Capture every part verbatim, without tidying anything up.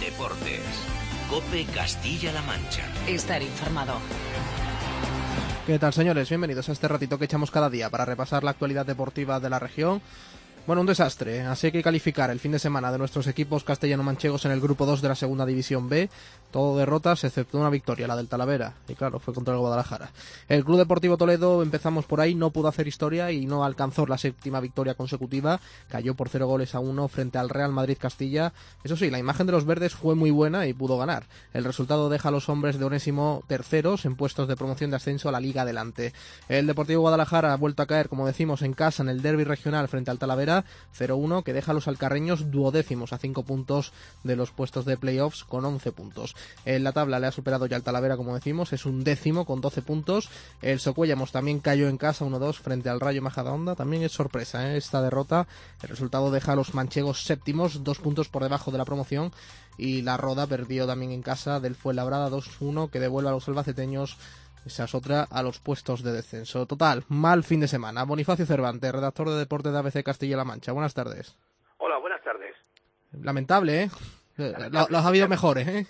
Deportes. COPE Castilla-La Mancha. Estar informado. ¿Qué tal, señores? Bienvenidos a este ratito que echamos cada día para repasar la actualidad deportiva de la región. Bueno, un desastre, así hay que calificar el fin de semana de nuestros equipos castellano-manchegos en el grupo dos de la segunda división B. Todo derrotas, excepto una victoria, la del Talavera, y claro, fue contra el Guadalajara. El Club Deportivo Toledo, empezamos por ahí, no pudo hacer historia y no alcanzó la séptima victoria consecutiva, cayó por cero goles a uno frente al Real Madrid Castilla. Eso sí, la imagen de los verdes fue muy buena y pudo ganar. El resultado deja a los hombres de Onésimo terceros en puestos de promoción de ascenso a la Liga adelante. El Deportivo Guadalajara ha vuelto a caer, como decimos, en casa en el derbi regional frente al Talavera, cero uno, que deja a los alcarreños duodécimos a cinco puntos de los puestos de playoffs con once puntos. En la tabla le ha superado ya el Talavera, como decimos, es un décimo con doce puntos. El Socuéllamos también cayó en casa uno dos frente al Rayo Majadahonda, también es sorpresa, ¿eh? Esta derrota. El resultado deja a los manchegos séptimos, dos puntos por debajo de la promoción, y la Roda perdió también en casa del Fuenlabrada dos uno, que devuelve a los albaceteños, esa es otra, a los puestos de descenso. Total, mal fin de semana. Bonifacio Cervantes, redactor de deporte de A B C Castilla-La Mancha. Buenas tardes. Hola, buenas tardes. Lamentable, ¿eh? Lamentable. Los ha habido mejores, ¿eh?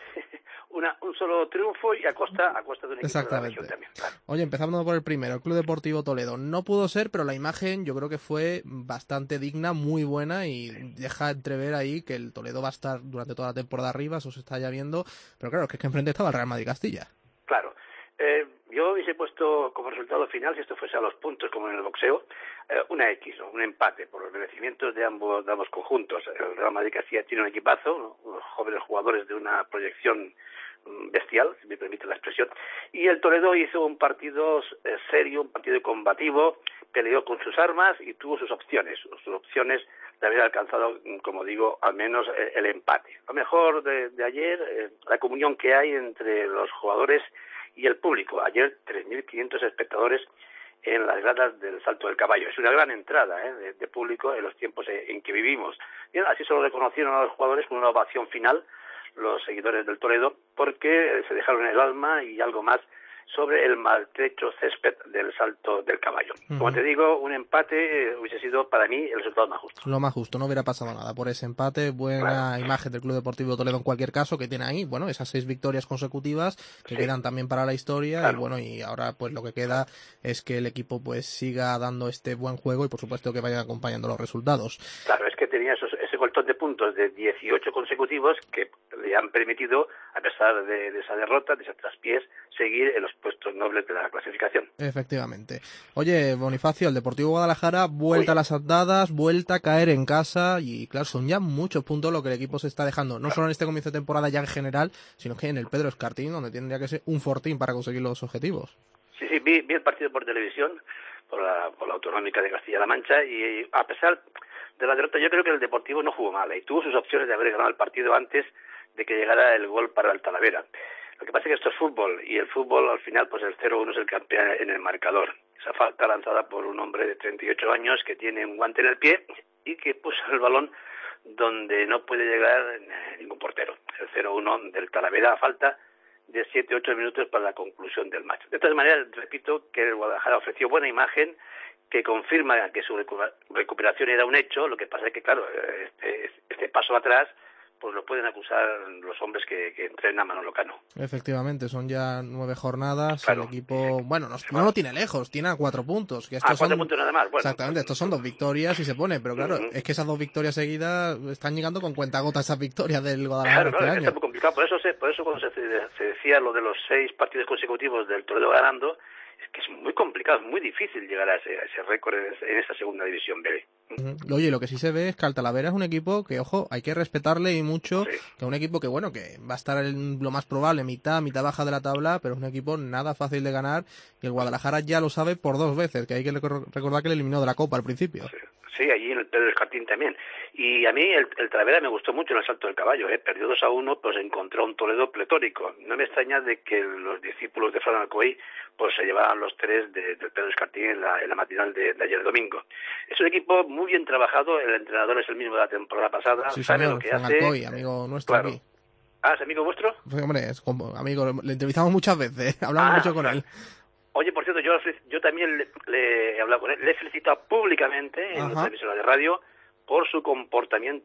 Una, un solo triunfo y a costa, a costa de un equipo de la región también. Claro. Oye, empezando por el primero, el Club Deportivo Toledo. No pudo ser, pero la imagen yo creo que fue bastante digna, muy buena, y sí, deja entrever ahí que el Toledo va a estar durante toda la temporada arriba, eso se está ya viendo. Pero claro, es que, es que enfrente estaba el Real Madrid Castilla. Claro. Eh, yo hubiese puesto como resultado final, si esto fuese a los puntos como en el boxeo, eh, una X, ¿no? Un empate por los merecimientos de ambos, de ambos conjuntos. El Real Madrid Castilla tiene un equipazo, ¿no? Unos jóvenes jugadores de una proyección bestial, si me permite la expresión, y el Toledo hizo un partido eh, serio, un partido combativo, peleó con sus armas y tuvo sus opciones, sus opciones de haber alcanzado, como digo, al menos eh, el empate. Lo mejor de, de ayer, eh, la comunión que hay entre los jugadores y el público. Ayer tres mil quinientos espectadores en las gradas del Salto del Caballo. Es una gran entrada ¿eh? de, de público en los tiempos en que vivimos. Y así se lo reconocieron a los jugadores con una ovación final, los seguidores del Toledo, porque se dejaron el alma y algo más sobre el maltrecho césped del Salto del Caballo. Uh-huh. Como te digo, un empate eh, hubiese sido para mí el resultado más justo. Lo más justo, no hubiera pasado nada por ese empate. Buena claro. imagen del Club Deportivo Toledo en cualquier caso, que tiene ahí, bueno, esas seis victorias consecutivas que sí. quedan también para la historia. Claro. Y bueno, y ahora pues lo que queda es que el equipo pues siga dando este buen juego y por supuesto que vayan acompañando los resultados. Claro, es que tenía esos, ese colchón de puntos de dieciocho consecutivos que le han permitido, a pesar de, de esa derrota, de ese traspiés, seguir en los puestos nobles de la clasificación. Efectivamente. Oye, Bonifacio, el Deportivo Guadalajara, vuelta Uy. a las andadas, vuelta a caer en casa, y claro, son ya muchos puntos lo que el equipo se está dejando, no solo en este comienzo de temporada ya en general, sino que en el Pedro Escartín, donde tendría que ser un fortín para conseguir los objetivos. Sí, sí, vi, vi el partido por televisión, por la, por la autonómica de Castilla-La Mancha, y a pesar de la derrota, yo creo que el Deportivo no jugó mal, y tuvo sus opciones de haber ganado el partido antes de que llegara el gol para el Talavera. Lo que pasa es que esto es fútbol, y el fútbol al final pues el cero uno es el campeón en el marcador. Esa falta lanzada por un hombre de treinta y ocho años que tiene un guante en el pie y que puso el balón donde no puede llegar ningún portero. El cero uno del Talavera a falta de siete ocho minutos para la conclusión del match. De todas maneras, repito que el Guadalajara ofreció buena imagen, que confirma que su recuperación era un hecho. Lo que pasa es que, claro, este, este paso atrás pues lo pueden acusar los hombres que, que entrenan a Manolo Cano. Efectivamente, son ya nueve jornadas, claro. El equipo, bueno, no, no lo tiene lejos, tiene a cuatro puntos. Que estos a cuatro son, puntos nada más, bueno. Exactamente, estos son dos victorias y se pone, pero claro, uh-huh. es que esas dos victorias seguidas están llegando con cuentagotas esas victorias del Guadalajara claro, este claro, año. Está muy complicado, por eso, se, por eso cuando se, se decía lo de los seis partidos consecutivos del Toledo ganando, es que es muy complicado, es muy difícil llegar a ese, a ese récord en, en esa segunda división B. Uh-huh. Oye, lo que sí se ve es que el Talavera es un equipo que, ojo, hay que respetarle y mucho, sí. que es un equipo que, bueno, que va a estar en lo más probable, mitad, mitad baja de la tabla, pero es un equipo nada fácil de ganar, y el Guadalajara ya lo sabe por dos veces, que hay que recordar que le eliminó de la Copa al principio. Sí. Sí, allí en el Pedro Escartín también. Y a mí el, el Talavera me gustó mucho en el Salto del Caballo, ¿eh? Perdió dos a uno, pues encontró un Toledo pletórico. No me extraña de que los discípulos de Fran Alcoy pues se llevaban los tres de, del Pedro Escartín en la, en la matinal de, de ayer domingo. Es un equipo muy bien trabajado, el entrenador es el mismo de la temporada pasada, sí, sabe señor, lo que Fran hace. Alcoy, amigo nuestro claro. aquí. Ah, ¿es amigo vuestro? Pues, hombre, es como, amigo, le entrevistamos muchas veces, hablamos ah, mucho con él. Oye, por cierto, yo, yo también le, le he hablado con él, le he felicitado públicamente en nuestra emisora de radio por su comportamiento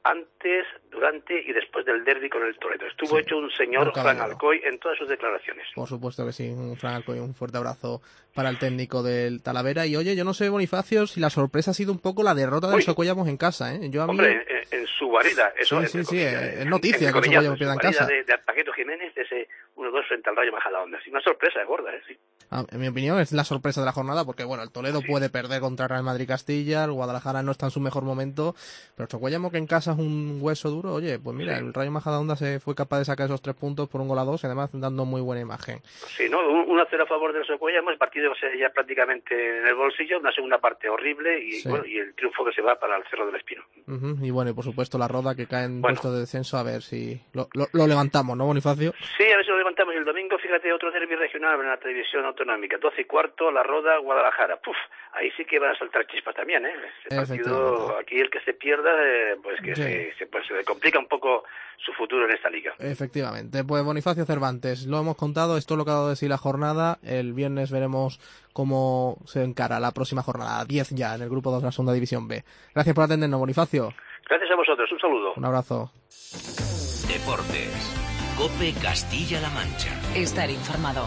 antes, durante y después del derbi con el Toledo. Estuvo Sí, hecho un señor Fran Alcoy en todas sus declaraciones. Por supuesto que sí, un Fran Alcoy, un fuerte abrazo para el técnico del Talavera. Y oye, yo no sé, Bonifacio, si la sorpresa ha sido un poco la derrota del Socuellamos en casa, ¿eh? Yo a mí... Hombre, en, en su guarida, eso sí, es. Sí, sí, es noticia en, en que el Socuellamos pierda en casa. De, de Paquito Jiménez, de ese uno dos frente al Rayo Majadahonda. Sí, una sorpresa gorda, ¿eh? Sí. Ah, en mi opinión es la sorpresa de la jornada porque, bueno, el Toledo sí. puede perder contra Real Madrid-Castilla, el Guadalajara no está en su mejor momento, pero el Socuellamos que en casa es un hueso duro, oye, pues mira, sí. el Rayo Majadahonda se fue capaz de sacar esos tres puntos por un gol a dos y además dando muy buena imagen. Sí, ¿no? uno a cero a favor del Socuellamos, el partido se ya prácticamente en el bolsillo, una segunda parte horrible y, sí. bueno, y el triunfo que se va para el Cerro del Espino. Uh-huh. Y bueno, y por supuesto la Roda que cae en bueno. puesto de descenso, a ver si lo, lo, lo levantamos, ¿no, Bonifacio? Sí, a ver si lo levantamos. Y el domingo, fíjate, otro derbi regional en la televisión autonómica, doce y cuarto, La Roda, Guadalajara. Puf, ahí sí que van a saltar chispas también, ¿eh? Ese partido, aquí el que se pierda, eh, pues que sí. se, se, pues, se le complica un poco su futuro en esta liga. Efectivamente. Pues Bonifacio Cervantes, lo hemos contado, esto es lo que ha dado de sí la jornada. El viernes veremos cómo se encara la próxima jornada, diez ya, en el grupo dos de la segunda división B. Gracias por atendernos, Bonifacio. Gracias a vosotros, un saludo. Un abrazo. Deportes. COPE Castilla-La Mancha. Estar informado.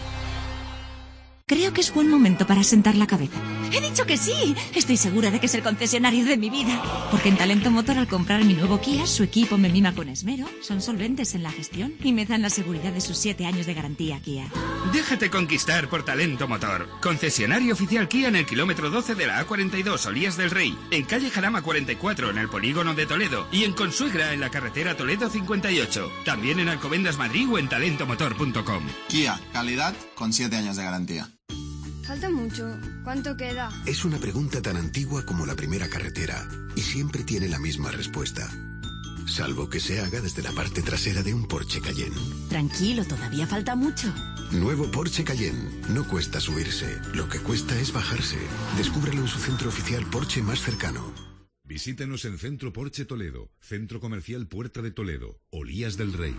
Creo que es buen momento para sentar la cabeza. ¡He dicho que sí! Estoy segura de que es el concesionario de mi vida. Porque en Talento Motor, al comprar mi nuevo Kia, su equipo me mima con esmero, son solventes en la gestión y me dan la seguridad de sus siete años de garantía Kia. Déjate conquistar por Talento Motor. Concesionario oficial Kia en el kilómetro doce de la A cuarenta y dos, Olías del Rey. En calle Jarama cuarenta y cuatro, en el polígono de Toledo. Y en Consuegra, en la carretera Toledo cincuenta y ocho. También en Alcobendas Madrid o en talento motor punto com. Kia, calidad con siete años de garantía. Falta mucho. ¿Cuánto queda? Es una pregunta tan antigua como la primera carretera y siempre tiene la misma respuesta. Salvo que se haga desde la parte trasera de un Porsche Cayenne. Tranquilo, todavía falta mucho. Nuevo Porsche Cayenne. No cuesta subirse, lo que cuesta es bajarse. Descúbrelo en su centro oficial Porsche más cercano. Visítanos en Centro Porsche Toledo, Centro Comercial Puerta de Toledo, Olías del Rey.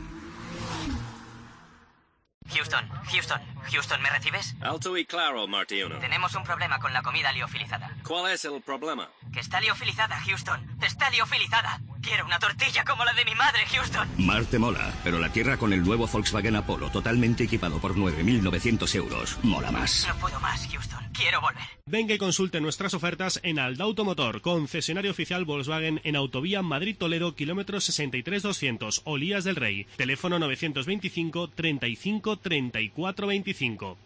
Houston, Houston, Houston, ¿me recibes? Alto y claro, Martiuno. Tenemos un problema con la comida liofilizada. ¿Cuál es el problema? Que está liofilizada, Houston. Está liofilizada. Quiero una tortilla como la de mi madre, Houston. Mar te mola, pero la tierra con el nuevo Volkswagen Apollo totalmente equipado por nueve mil novecientos euros. Mola más. No puedo más, Houston. Quiero volver. Venga y consulte nuestras ofertas en Aldauto Motor, concesionario oficial Volkswagen en Autovía Madrid-Toledo, kilómetro sesenta y tres doscientos, Olías del Rey. Teléfono novecientos veinticinco, treinta y cinco, treinta y cuatro veinticinco.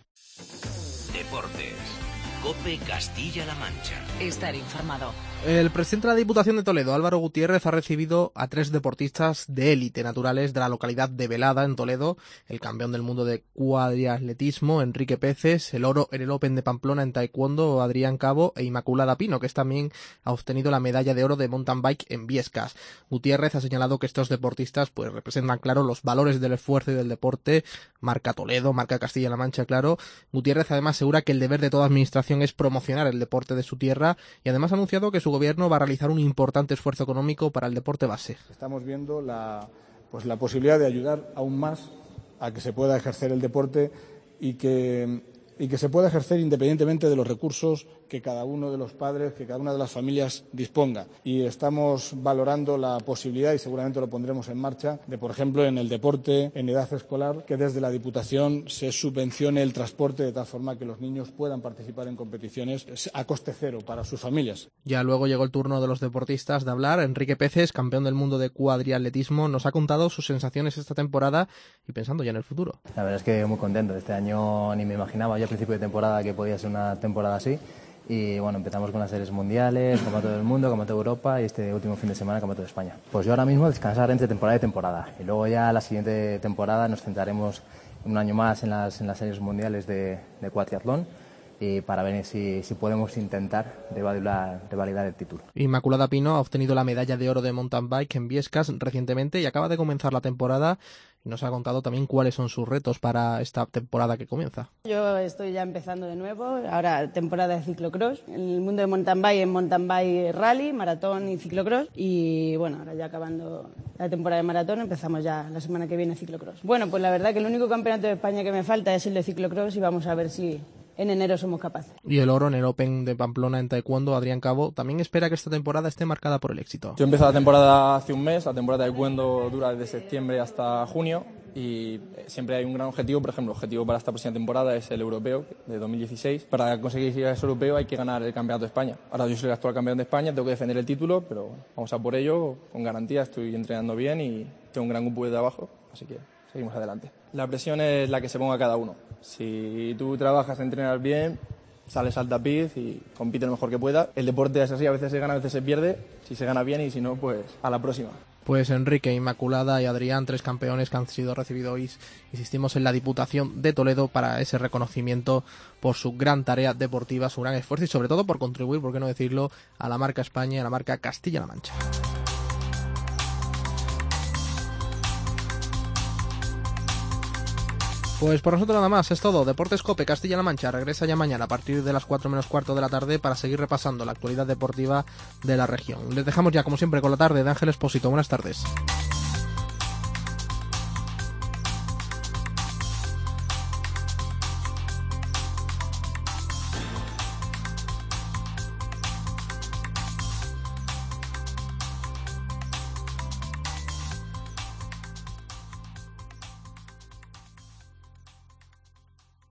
Deportes. COPE Castilla-La Mancha. Estar informado. El presidente de la Diputación de Toledo, Álvaro Gutiérrez, ha recibido a tres deportistas de élite naturales de la localidad de Velada, en Toledo, el campeón del mundo de cuadriatletismo, Enrique Peces, el oro en el Open de Pamplona en taekwondo, Adrián Cabo, e Inmaculada Pino, que también ha obtenido la medalla de oro de mountain bike en Viescas. Gutiérrez ha señalado que estos deportistas pues representan, claro, los valores del esfuerzo y del deporte, marca Toledo, marca Castilla-La Mancha, claro. Gutiérrez además asegura que el deber de toda administración es promocionar el deporte de su tierra y además ha anunciado que su gobierno va a realizar un importante esfuerzo económico para el deporte base. Estamos viendo la, pues la posibilidad de ayudar aún más a que se pueda ejercer el deporte y que, y que se pueda ejercer independientemente de los recursos que cada uno de los padres, que cada una de las familias disponga. Y estamos valorando la posibilidad, y seguramente lo pondremos en marcha, de, por ejemplo, en el deporte en edad escolar, que desde la Diputación se subvencione el transporte de tal forma que los niños puedan participar en competiciones a coste cero para sus familias. Ya luego llegó el turno de los deportistas de hablar. Enrique Peces, campeón del mundo de cuadriatletismo, nos ha contado sus sensaciones esta temporada y pensando ya en el futuro. La verdad es que muy contento. Este año ni me imaginaba yo a principio de temporada que podía ser una temporada así. Y bueno, empezamos con las series mundiales, Campeonato del Mundo, Campeonato de Europa y este último fin de semana Campeonato de España. Pues yo ahora mismo descansar entre temporada y temporada. Y luego ya la siguiente temporada nos centraremos un año más en las, en las series mundiales de, de cuatriatlón y para ver si, si podemos intentar revalidar, revalidar el título. Inmaculada Pino ha obtenido la medalla de oro de mountain bike en Viescas recientemente y acaba de comenzar la temporada y nos ha contado también cuáles son sus retos para esta temporada que comienza. Yo estoy ya empezando de nuevo, ahora temporada de ciclocross, en el mundo de mountain bike, en mountain bike rally, maratón y ciclocross y bueno, ahora ya acabando la temporada de maratón empezamos ya la semana que viene ciclocross. Bueno, pues la verdad que el único campeonato de España que me falta es el de ciclocross y vamos a ver si en enero somos capaces. Y el oro en el Open de Pamplona en taekwondo, Adrián Cabo, también espera que esta temporada esté marcada por el éxito. Yo empecé la temporada hace un mes, la temporada de taekwondo dura desde septiembre hasta junio y siempre hay un gran objetivo. Por ejemplo, el objetivo para esta próxima temporada es el europeo de dos mil dieciséis. Para conseguir ir a ese europeo hay que ganar el campeonato de España. Ahora yo soy el actual campeón de España, tengo que defender el título, pero bueno, vamos a por ello con garantía. Estoy entrenando bien y tengo un gran grupo de trabajo, así que seguimos adelante. La presión es la que se ponga cada uno. Si tú trabajas, entrenas bien, sales al tapiz y compite lo mejor que puedas. El deporte es así, a veces se gana, a veces se pierde. Si se gana bien y si no, pues a la próxima. Pues Enrique, Inmaculada y Adrián, tres campeones que han sido recibidos hoy, insistimos, en la Diputación de Toledo para ese reconocimiento por su gran tarea deportiva, su gran esfuerzo y sobre todo por contribuir, por qué no decirlo, a la marca España y a la marca Castilla-La Mancha. Pues por nosotros nada más, es todo. Deportes Cope Castilla-La Mancha regresa ya mañana a partir de las cuatro menos cuarto de la tarde para seguir repasando la actualidad deportiva de la región. Les dejamos ya como siempre con la tarde de Ángel Expósito. Buenas tardes.